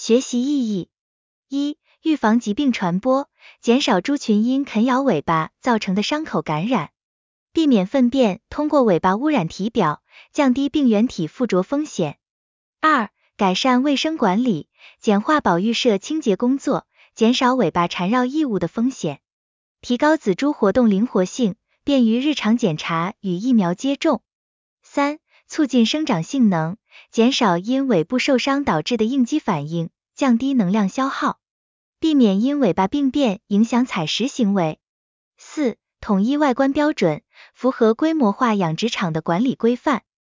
学习意义：一、预防疾病传播，减少猪群因啃咬尾巴造成的伤口感染，避免粪便通过尾巴污染体表，降低病原体附着风险。二、改善卫生管理，简化保育舍清洁工作，减少尾巴缠绕异物的风险，提高仔猪活动灵活性，便于日常检查与疫苗接种。三、促进生长性能，减少因尾部受伤导致的应激反应，降低能量消耗，避免因尾巴病变影响采食行为。四、统一外观标准，符合规模化养殖场的管理规范。